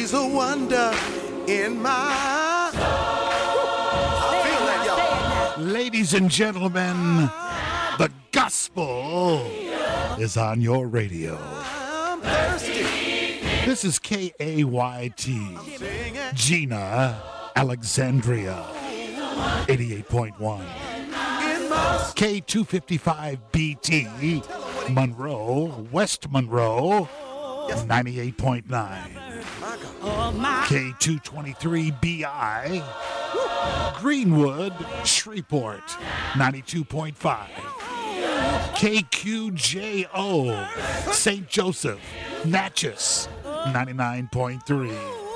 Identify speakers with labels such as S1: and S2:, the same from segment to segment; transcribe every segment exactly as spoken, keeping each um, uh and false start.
S1: He's a wonder in my soul. I feel that, y'all.
S2: Ladies and gentlemen, the gospel is on your radio.
S1: I'm thirsty.
S2: This is K A Y T, Gina, Alexandria, eighty-eight point one. K two fifty-five B T, Monroe, West Monroe, ninety-eight point nine. K two twenty-three B I, Greenwood, Shreveport, ninety-two point five. K Q J O, Saint Joseph, Natchez, ninety-nine point three.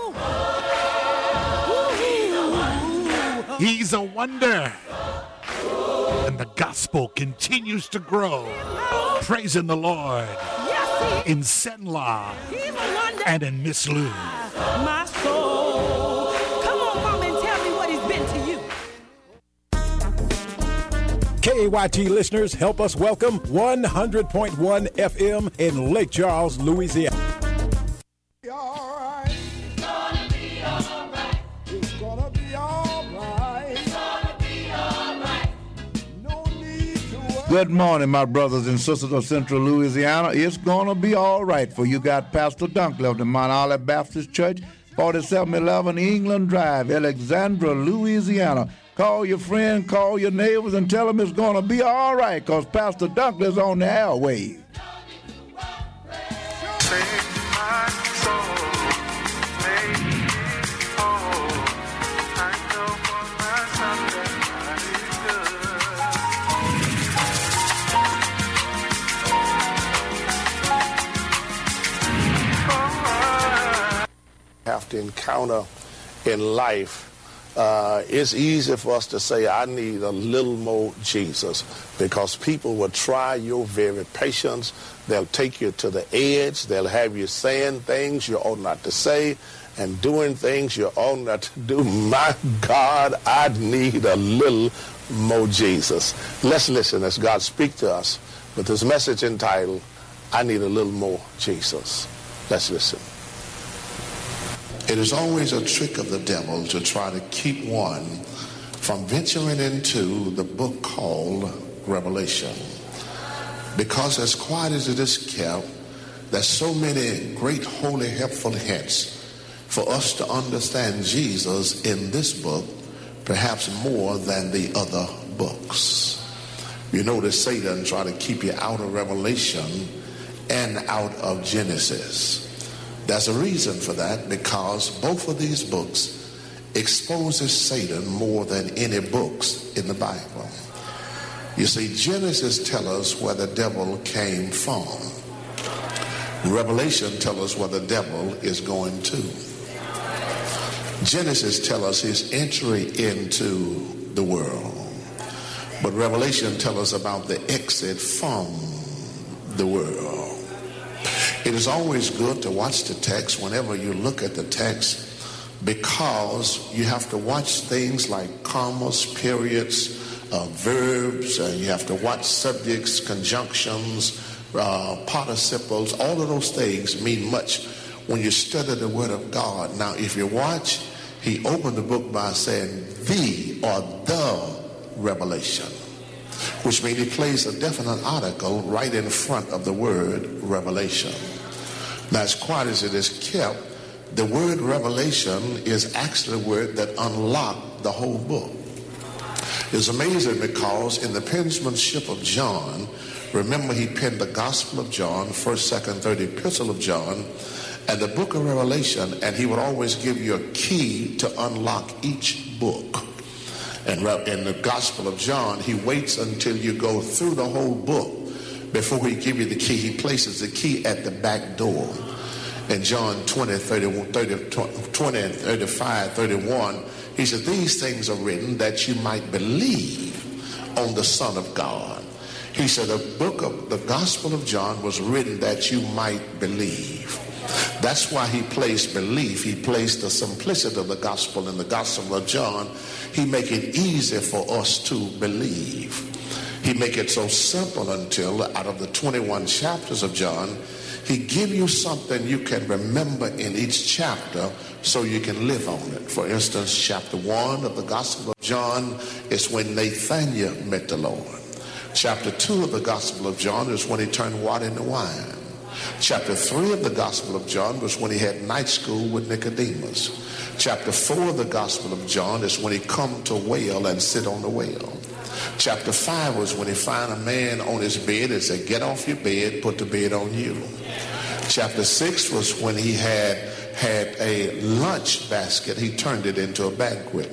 S2: He's a wonder. And the gospel continues to grow. Praising the Lord in Senla and in Miss Lou.
S3: My soul. Come on, Mama, and tell me what he's been to you.
S4: K A Y T listeners, help us welcome one hundred point one F M in Lake Charles, Louisiana.
S5: Good morning, my brothers and sisters of Central Louisiana. It's going to be all right for you. Got Pastor Dunkley of the Mount Olive Baptist Church, forty-seven eleven England Drive, Alexandria, Louisiana. Call your friend, call your neighbors, and tell them it's going to be all right because Pastor Dunkley is on the airwaves.
S6: Have to encounter in life, uh, it's easy for us to say, I need a little more Jesus, because people will try your very patience. They'll take you to the edge. They'll have you saying things you ought not to say and doing things you ought not to do. My God, I need a little more Jesus. Let's listen as God speaks to us with this message entitled, I Need a Little More Jesus. Let's listen.
S7: It is always a trick of the devil to try to keep one from venturing into the book called Revelation. Because as quiet as it is kept, there's so many great, holy, helpful hints for us to understand Jesus in this book, perhaps more than the other books. You notice Satan tried to keep you out of Revelation and out of Genesis. There's a reason for that, because both of these books exposes Satan more than any books in the Bible. You see, Genesis tells us where the devil came from. Revelation tells us where the devil is going to. Genesis tells us his entry into the world. But Revelation tells us about the exit from the world. It is always good to watch the text whenever you look at the text, because you have to watch things like commas, periods, uh, verbs, and you have to watch subjects, conjunctions, uh, participles. All of those things mean much when you study the Word of God. Now, if you watch, he opened the book by saying the or the revelation, which means he places a definite article right in front of the word revelation. Now, as quiet as it is kept, the word revelation is actually a word that unlocked the whole book. It's amazing because in the penmanship of John, remember he penned the Gospel of John, first, second, third Epistle of John, and the book of Revelation, and he would always give you a key to unlock each book. And in the Gospel of John, he waits until you go through the whole book before he give you the key. He places the key at the back door. In John twenty, thirty, thirty, twenty, thirty-five, thirty-one, he said, these things are written that you might believe on the Son of God. He said, the book of the Gospel of John was written that you might believe. That's why he placed belief. He placed the simplicity of the gospel in the Gospel of John. He make it easy for us to believe. He make it so simple until out of the twenty-one chapters of John, He give you something you can remember in each chapter so you can live on it. For instance, chapter one of the Gospel of John is when Nathanael met the Lord. Chapter two of the Gospel of John is when he turned water into wine. Chapter three of the Gospel of John was when he had night school with Nicodemus. Chapter four of the Gospel of John is when he come to a well and sit on the well. Chapter five was when he found a man on his bed and said, get off your bed, put the bed on you. Chapter six was when he had had a lunch basket. He turned it into a banquet.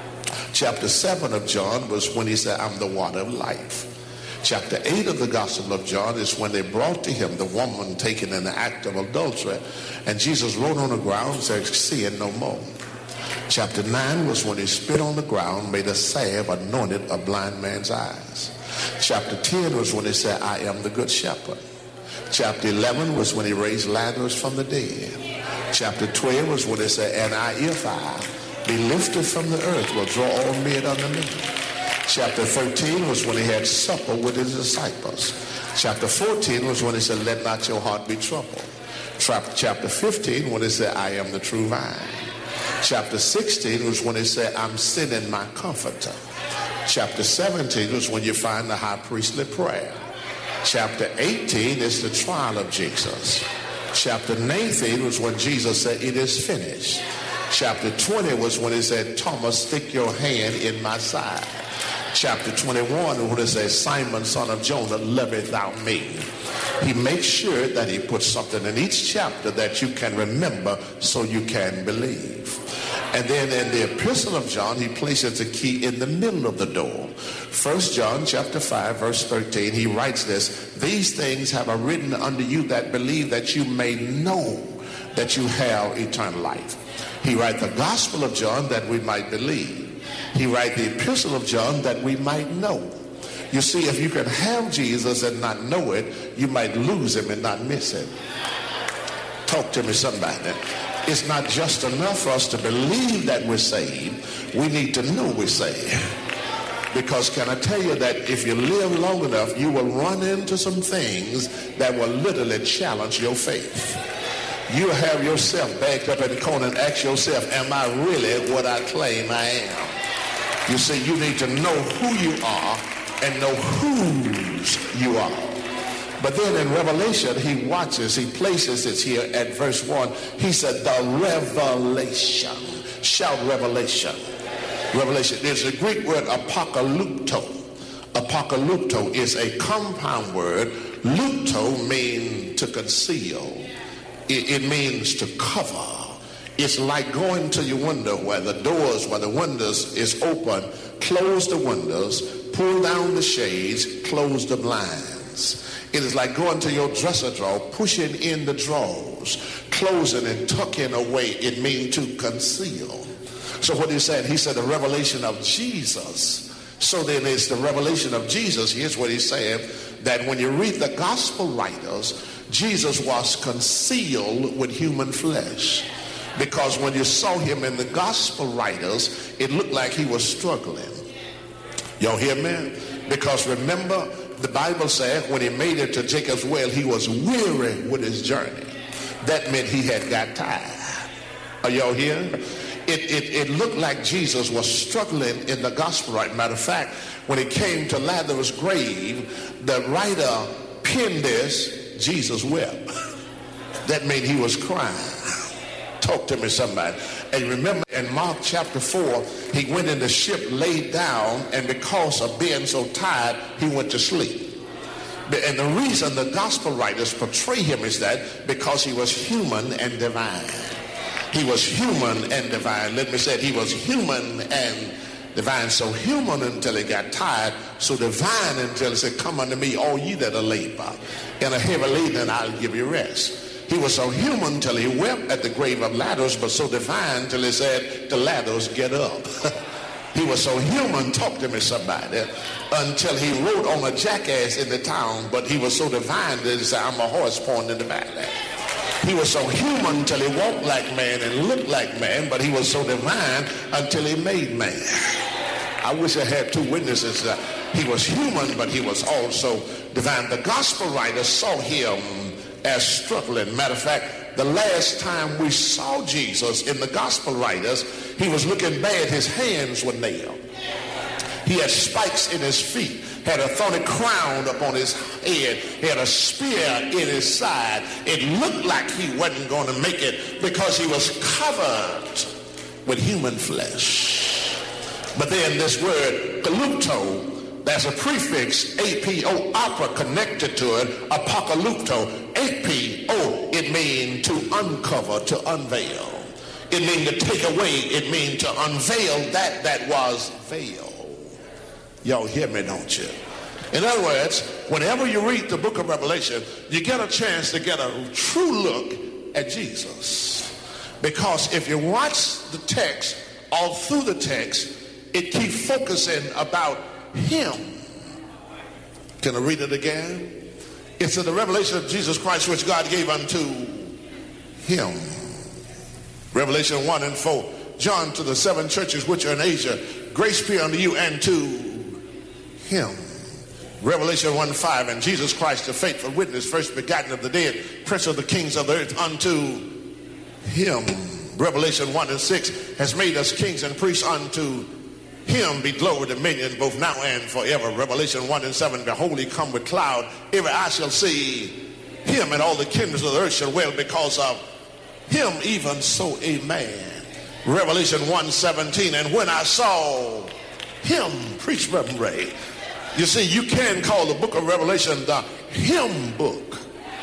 S7: Chapter seven of John was when he said, I'm the water of life. Chapter eight of the Gospel of John is when they brought to him the woman taken in the act of adultery, and Jesus wrote on the ground and said, seeing no more. Chapter nine was when he spit on the ground, made a salve, anointed a blind man's eyes. Chapter ten was when he said, I am the good shepherd. Chapter eleven was when he raised Lazarus from the dead. Chapter twelve was when he said, and I, if I be lifted from the earth, will draw all men unto me. Chapter thirteen was when he had supper with his disciples. Chapter fourteen was when he said, let not your heart be troubled. Chapter fifteen when he said, I am the true vine. Chapter sixteen was when he said, I'm sending my comforter. Chapter seventeen was when you find the high priestly prayer. Chapter eighteen is the trial of Jesus. Chapter nineteen was when Jesus said, it is finished. Chapter twenty was when he said, Thomas, stick your hand in my side. Chapter twenty-one, when it says, Simon, son of Jonah, lovest thou me? He makes sure that he puts something in each chapter that you can remember so you can believe. And then in the Epistle of John, he places the key in the middle of the door. First John chapter five, verse thirteen, he writes this, these things have I written unto you that believe, that you may know that you have eternal life. He writes the Gospel of John that we might believe. He writes the Epistle of John that we might know. You see, if you can have Jesus and not know it, you might lose him and not miss him. Talk to me, somebody. It's not just enough for us to believe that we're saved. We need to know we're saved. Because can I tell you that if you live long enough, you will run into some things that will literally challenge your faith. You have yourself backed up in the corner and ask yourself, am I really what I claim I am? You see, you need to know who you are and know whose you are. But then in Revelation, he watches, he places it here at verse one. He said, the revelation. Shout revelation. Revelation. There's a Greek word apocalypto. Apocalypto is a compound word. Lupto means to conceal. It, it means to cover. It's like going to your window where the doors, where the windows is open, close the windows, pull down the shades, close the blinds. It is like going to your dresser drawer, pushing in the drawers, closing and tucking away. It means to conceal. So what he said, he said the revelation of Jesus. So then it's the revelation of Jesus. Here's what he said, that when you read the gospel writers, Jesus was concealed with human flesh. Because when you saw him in the gospel writers, it looked like he was struggling. Y'all hear me? Because remember, the Bible said when he made it to Jacob's well, he was weary with his journey. That meant he had got tired. Are y'all here? It, it, it looked like Jesus was struggling in the gospel right. Matter of fact, when he came to Lazarus' grave, the writer penned this, Jesus wept. That meant he was crying. Talk to me, somebody. And remember in Mark chapter four, he went in the ship, laid down, and because of being so tired, he went to sleep. And the reason the gospel writers portray him is that because he was human and divine. He was human and divine. Let me say it. He was human and divine. So human until he got tired. So divine until he said, come unto me, all ye that are labor and are heavy laden, and I'll give you rest. He was so human till he wept at the grave of Lazarus, but so divine till he said to Lazarus, get up. He was so human, talk to me somebody, until he rode on a jackass in the town, but he was so divine that he said, I'm a horse pulling in the valley. He was so human till he walked like man and looked like man, but he was so divine until he made man. I wish I had two witnesses. Uh, he was human, but he was also divine. The gospel writers saw him as struggling. Matter of fact, the last time we saw Jesus in the gospel writers, he was looking bad. His hands were nailed. He had spikes in his feet, had a thorny crown upon his head, he had a spear in his side. It looked like he wasn't going to make it because he was covered with human flesh. But then this word kalupto, there's a prefix A P O, opera, connected to it, apocalypto, A P O, it means to uncover, to unveil. It means to take away, it means to unveil that that was veiled. Y'all hear me, don't you? In other words, whenever you read the book of Revelation, you get a chance to get a true look at Jesus. Because if you watch the text, all through the text, it keeps focusing about him. Can I read it again? It's in the revelation of Jesus Christ, which God gave unto him. Revelation one and four. John, to the seven churches which are in Asia, grace be unto you and to him. Revelation one five, and Jesus Christ, the faithful witness, first begotten of the dead, prince of the kings of the earth, unto him. Revelation one and six, has made us kings and priests unto him be glory, dominion, both now and forever. Revelation one and seven, behold, he come with cloud, every eye shall see him, and all the kingdoms of the earth shall wail because of him. Even so, amen. Revelation one seventeen, and when I saw him, preach, Reverend Ray. You see, you can call the book of Revelation the hymn book.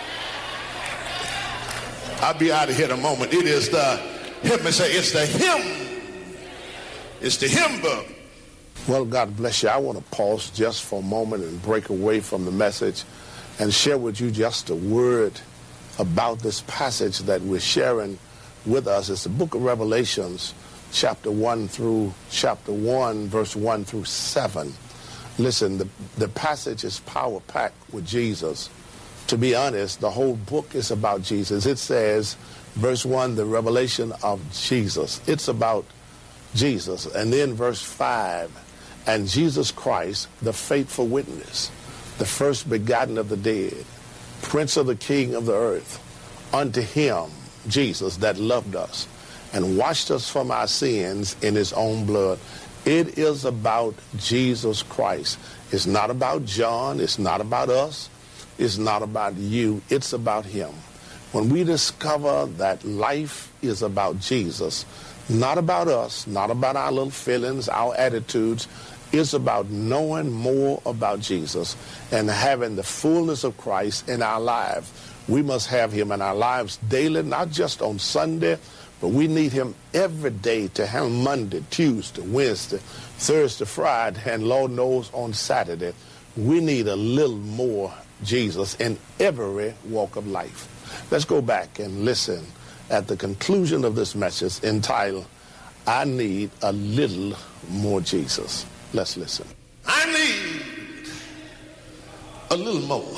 S7: I'll be out of here in a moment. It is the, help me say, it's the hymn. It's the hymn book. Well, God bless you. I want to pause just for a moment and break away from the message and share with you just a word about this passage that we're sharing with us. It's the book of Revelations, chapter one through chapter one, verse one through seven. Listen, the, the passage is power-packed with Jesus. To be honest, the whole book is about Jesus. It says, verse one, the revelation of Jesus. It's about Jesus. And then verse five, and Jesus Christ, the faithful witness, the first begotten of the dead, prince of the king of the earth, unto him, Jesus, that loved us and washed us from our sins in his own blood. It is about Jesus Christ. It's not about John. It's not about us. It's not about you. It's about him. When we discover that life is about Jesus, not about us, not about our little feelings, our attitudes, it's about knowing more about Jesus and having the fullness of Christ in our lives. We must have him in our lives daily, not just on Sunday, but we need him every day to have Monday, Tuesday, Wednesday, Thursday, Friday, and Lord knows on Saturday. We need a little more Jesus in every walk of life. Let's go back and listen at the conclusion of this message entitled, I Need a Little More Jesus. Let's listen. I need a little more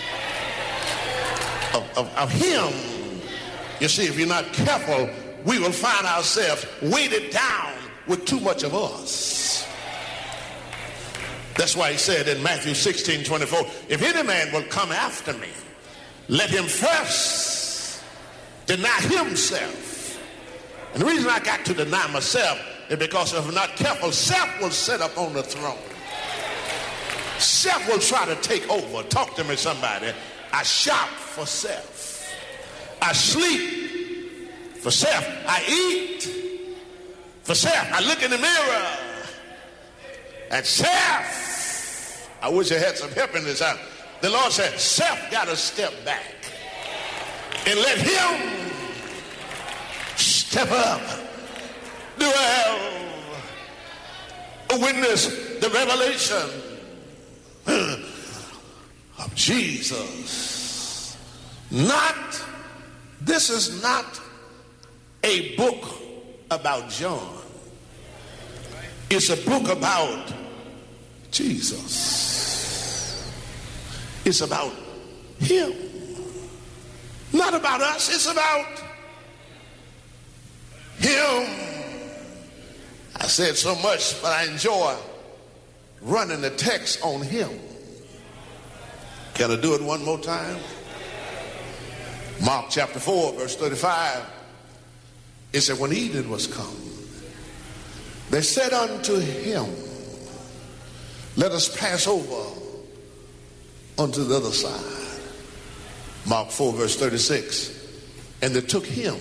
S7: of, of, of him. You see, if you're not careful, we will find ourselves weighted down with too much of us. That's why he said in Matthew sixteen twenty-four, if any man will come after me, let him first deny himself. And the reason I got to deny myself is because if I'm not careful, self will sit up on the throne. Self will try to take over. Talk to me, somebody. I shop for self. I sleep for self. I eat for self. I look in the mirror at self. I wish I had some help in this house. The Lord said, self got to step back and let him step up. Do I have a witness the revelation of Jesus? Not, this is not a book about John. It's a book about Jesus. It's about him. Not about us. It's about him. I said so much, but I enjoy running the text on him. Can I do it one more time? Mark chapter four, verse thirty-five, it said, when evening was come, they said unto him, let us pass over unto the other side. Mark four, verse thirty-six, and they took him,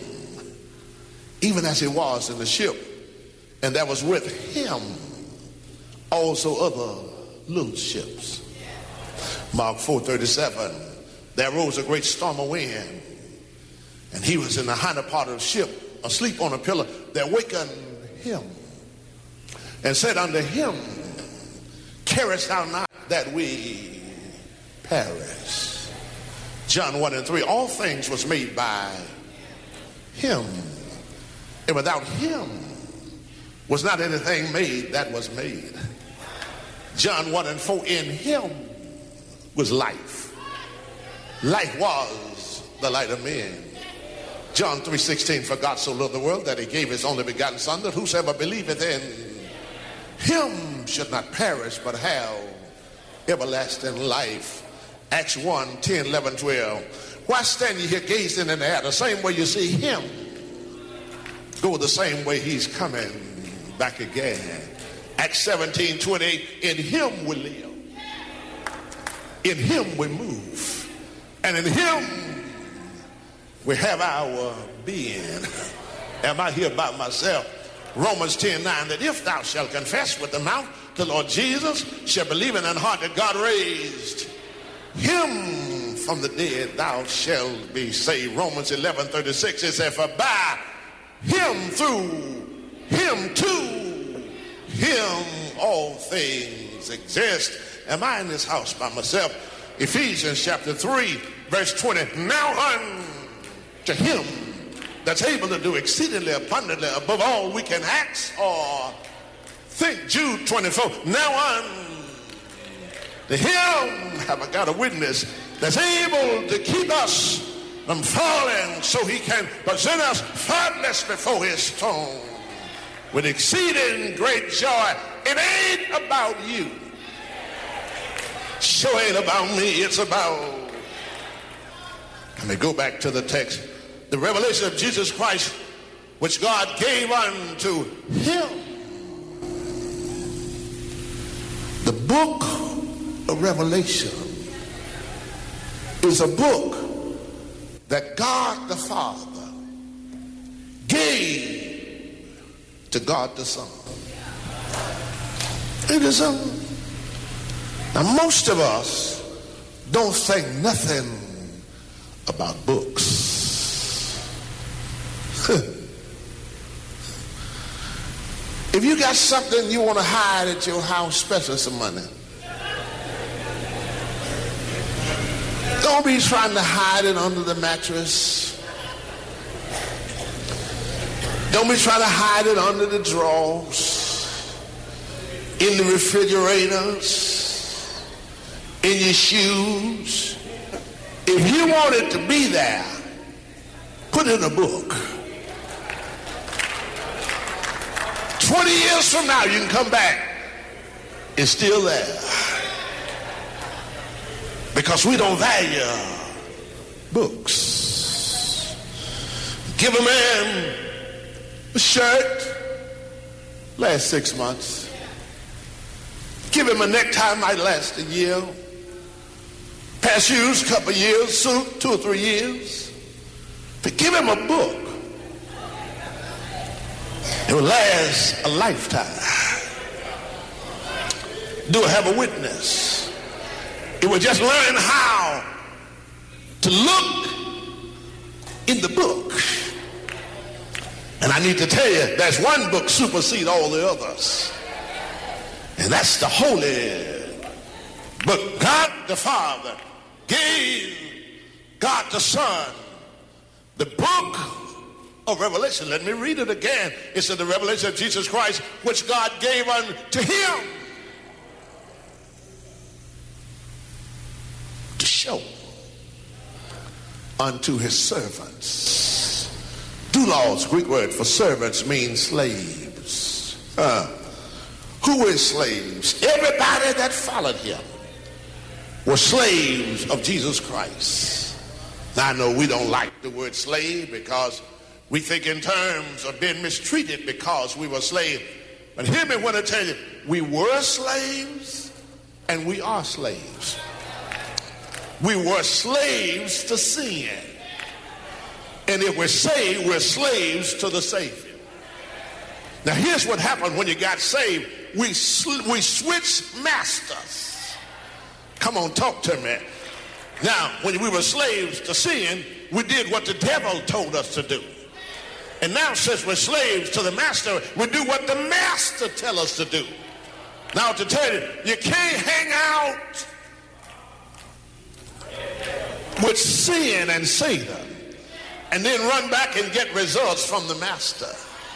S7: even as he was in the ship, and there was with him also other little ships. Mark four, thirty-seven, there arose a great storm of wind, and he was in the hinder part of the ship, asleep on a pillar. They awakened him and said unto him, carest thou not that we perish? John one and three, all things was made by him, and without him was not anything made that was made. John one and four, in him was life. Life was the light of men. John three sixteen, for God so loved the world that he gave his only begotten Son, that whosoever believeth in him should not perish but have everlasting life. Acts one, ten, eleven, twelve. Why stand ye here gazing in the air? The same way you see him, go the same way he's coming back again. Acts seventeen, twenty-eight, in him we live, in him we move, and in him we have our being. Am I here by myself? Romans ten, nine, that if thou shalt confess with the mouth the Lord Jesus, shall believe in thine heart that God raised him from the dead, thou shalt be saved. Romans eleven, thirty-six, it says, for by him, through him, to him all things exist. Am I in this house by myself? Ephesians chapter three, verse twenty, now unto him that's able to do exceedingly abundantly above all we can ask or think. Jude twenty-four, now unto him have I got a witness that's able to keep us from falling, so he can present us faultless before his throne with exceeding great joy. It ain't about you. Sure ain't about me. It's about, let me go back to the text. The revelation of Jesus Christ, which God gave unto him. The book of Revelation is a book that God the Father gave to God the Son. It is a, now most of us don't think nothing about books. If you got something you want to hide at your house, especially some money, don't be trying to hide it under the mattress. Don't be trying to hide it under the drawers, in the refrigerators, in your shoes. If you want it to be there, put it in a book. twenty years from now, you can come back. It's still there. Because we don't value books. Give a man a shirt, last six months. Give him a necktie, might last a year. Pair of shoes, couple of years. Suit, two or three years. But give him a book, it will last a lifetime. Do I have a witness? It will just learn how to look in the book. And I need to tell you, there's one book supersedes all the others. And that's the Holy Book. God the Father gave God the Son the book of Revelation. Let me read it again. It's in the revelation of Jesus Christ, which God gave unto him to show unto his servants. Doulos, Greek word for servants, means slaves. Uh, who is slaves? Everybody that followed him were slaves of Jesus Christ. Now, I know we don't like the word slave because we think in terms of being mistreated because we were slaves. But hear me when I tell you, we were slaves and we are slaves. We were slaves to sin. And if we're saved, we're slaves to the Savior. Now, here's what happened when you got saved. We, sl- we switched masters. Come on, talk to me. Now, when we were slaves to sin, we did what the devil told us to do. And now, since we're slaves to the master, we do what the master tells us to do. Now, to tell you, you can't hang out with sin and Satan and then run back and get results from the master.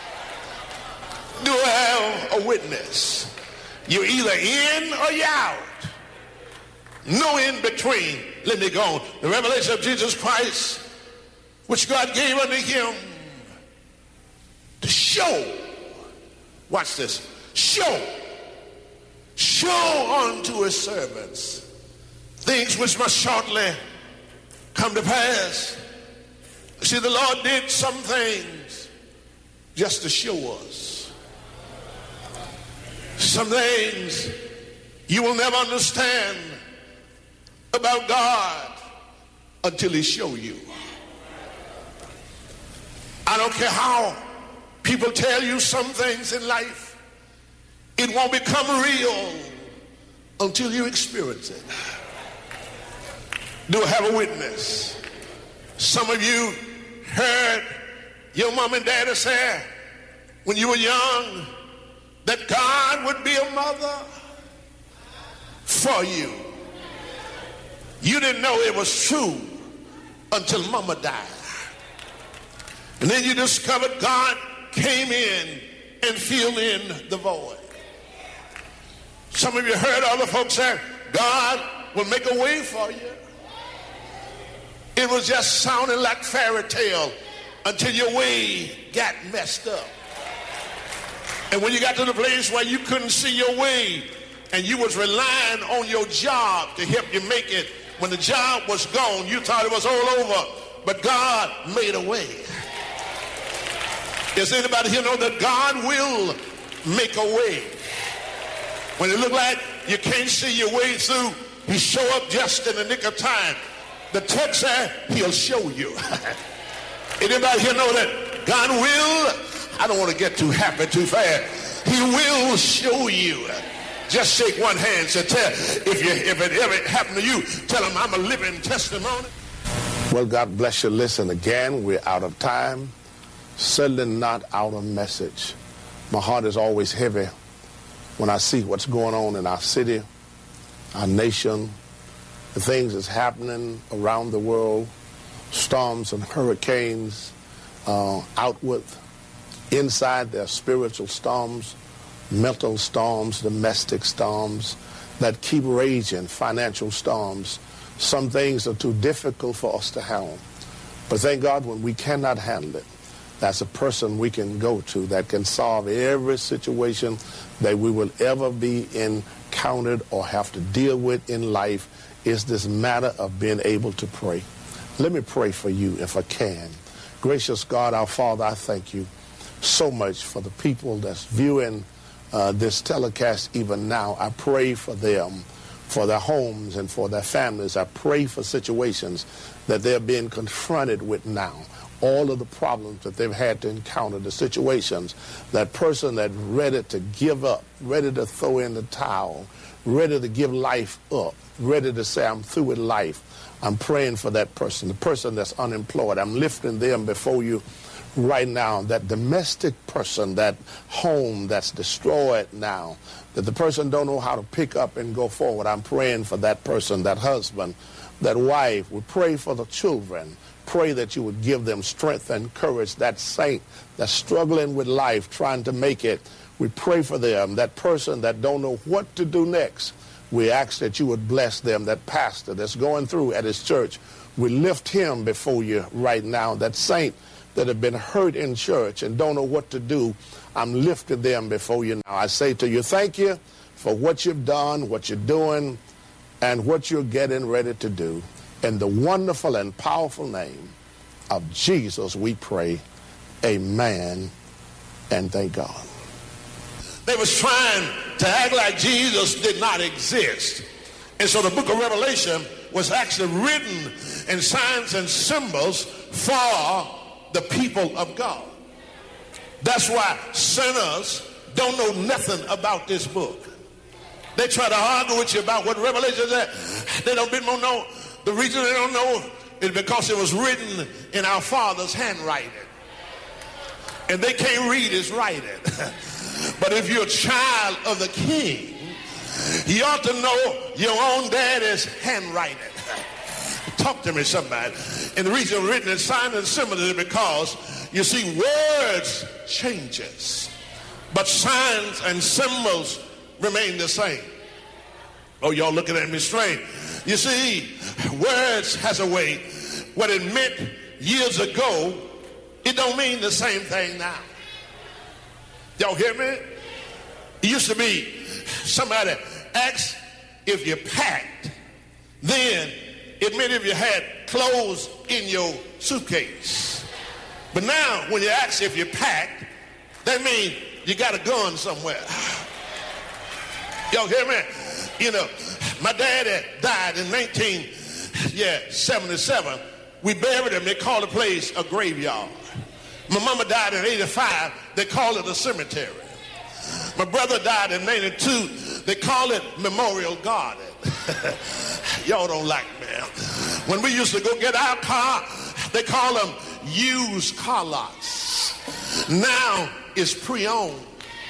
S7: Do I have a witness? You're either in or you're out. No in between. Let me go on. The revelation of Jesus Christ, which God gave unto him to show. Watch this. Show. Show unto his servants things which must shortly come to pass. See, the Lord did some things just to show us. Some things you will never understand about God until he show you. I don't care how people tell you some things in life, it won't become real until you experience it. Do I have a witness? Some of you heard your mom and daddy say when you were young that God would be a mother for you. You didn't know it was true until mama died. And then you discovered God came in and filled in the void. Some of you heard other folks say, God will make a way for you. It was just sounding like fairy tale until your way got messed up. And when you got to the place where you couldn't see your way and you was relying on your job to help you make it, when the job was gone, you thought it was all over, but God made a way. Does anybody here know that God will make a way? When it look like you can't see your way through, he show up just in the nick of time. The text said he'll show you. Anybody here know that God will? I don't want to get too happy too fast. He will show you. Just shake one hand. So tell if you if it ever happened to you, tell him I'm a living testimony.
S6: Well, God bless you. Listen again. We're out of time. Certainly not out of message. My heart is always heavy when I see what's going on in our city, our nation, the things that's happening around the world, storms and hurricanes, uh, outward, inside, there are spiritual storms, mental storms, domestic storms that keep raging, financial storms. Some things are too difficult for us to handle. But thank God when we cannot handle it, that's a person we can go to that can solve every situation that we will ever be encountered or have to deal with in life. Is this matter of being able to pray. Let me pray for you if I can. Gracious God, our Father, I thank you so much for the people that's viewing uh, this telecast even now. I pray for them, for their homes and for their families. I pray for situations that they're being confronted with now. All of the problems that they've had to encounter, the situations, that person that's ready to give up, ready to throw in the towel, ready to give life up, ready to say, I'm through with life. I'm praying for that person, the person that's unemployed. I'm lifting them before you right now, that domestic person, that home that's destroyed now, that the person don't know how to pick up and go forward. I'm praying for that person, that husband, that wife. We pray for the children. Pray that you would give them strength and courage. That saint that's struggling with life, trying to make it. We pray for them, that person that don't know what to do next. We ask that you would bless them, that pastor that's going through at his church. We lift him before you right now, that saint that have been hurt in church and don't know what to do. I'm lifting them before you now. I say to you, thank you for what you've done, what you're doing, and what you're getting ready to do. In the wonderful and powerful name of Jesus, we pray. Amen and thank God.
S7: They was trying to act like Jesus did not exist. And so the book of Revelation was actually written in signs and symbols for the people of God. That's why sinners don't know nothing about this book. They try to argue with you about what Revelation is. They don't know. The reason they don't know is because it was written in our Father's handwriting. And they can't read his writing. But if you're a child of the King, you ought to know your own daddy's handwriting. Talk to me, somebody. And the reason it's written in signs and symbols is because, you see, words changes, but signs and symbols remain the same. Oh, y'all looking at me strange. You see, words has a way. What it meant years ago, it don't mean the same thing now. Y'all hear me? It used to be somebody asked if you packed, then it meant if you had clothes in your suitcase. But now when you ask if you packed, that means you got a gun somewhere. Y'all hear me? You know, my daddy died in nineteen seventy-seven. We buried him. They called the place a graveyard. My mama died in eighty-five. They called it a cemetery. My brother died in ninety-two. They call it Memorial Garden. Y'all don't like me. When we used to go get our car, they call them used car lots. Now it's pre-owned.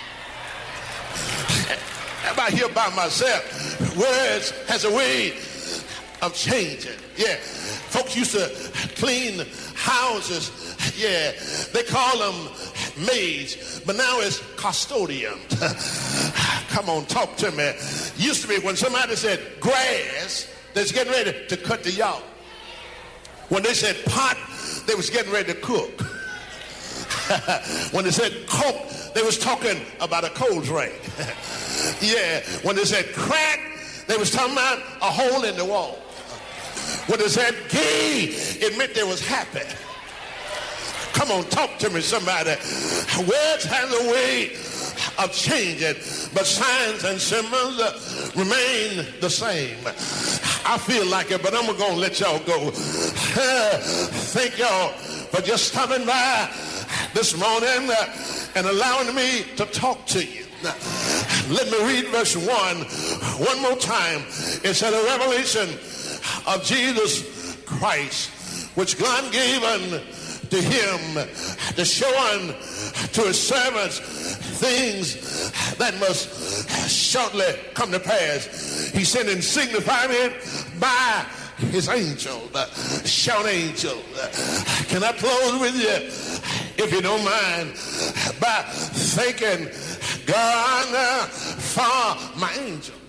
S7: I'm out here by myself. Words has a way of changing. Yeah. Folks used to clean houses. Yeah. They call them maids, but now it's custodian. Come on, talk to me. Used to be when somebody said grass, they was getting ready to cut the yard. When they said pot, they was getting ready to cook. When they said coke, they was talking about a cold drink. Yeah, when they said crack, they was talking about a hole in the wall. When they said gay, it meant they was happy. Come on, talk to me, somebody. Words have a way of changing, but signs and symbols uh, remain the same. I feel like it, but I'm going to let y'all go. Uh, thank y'all for just stopping by this morning uh, and allowing me to talk to you. Now, let me read verse one one more time. It's a revelation of Jesus Christ, which God gave unto him to show unto his servants things that must shortly come to pass. He sent and signified it by his angel. Shout angel. Can I close with you, if you don't mind, by thanking God for my angel?